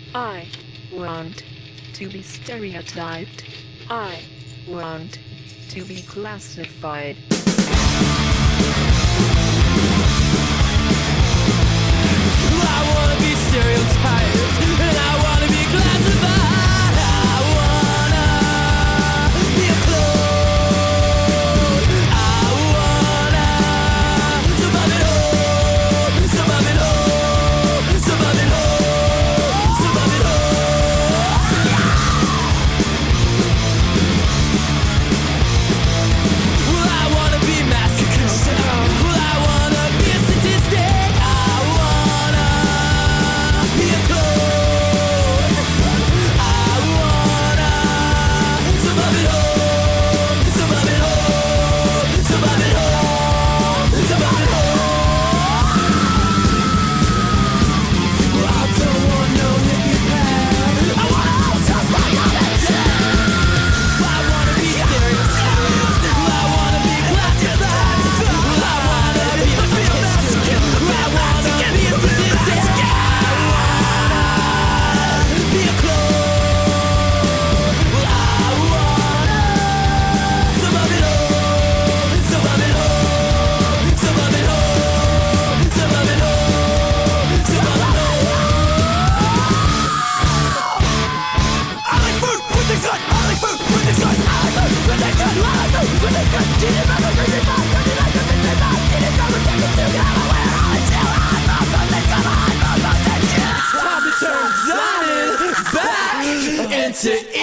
I want to be stereotyped. I want to be classified. I wanna be stereotyped, and I wanna be classified. I wanna be a clone. I wanna survive it all, survive it all, survive it all, survive it all. Well, I wanna be masochist. Well, I wanna be a statistic. I wanna be a clone. I wanna survive it all, survive it all, survive it all, survive it all. Well, I don't want no hippie pad. I wanna hold just like I'm a dad. I wanna be stereotyped. I wanna be classified. I wanna be a masochist. I wanna be a statistic. I wanna be a clone. I wanna survive it all, survive it all, survive it all, survive it all, survive it all. I like food, food tastes good. I like food, food tastes good. I like food, food tastes good. I like food, food tastes good. Eat it, never drink it, not drink it, like a thing that's not. Eat it, never take it, still gotta wear it. I still hide from the things that I hide from the things. It's time to turn Zion back into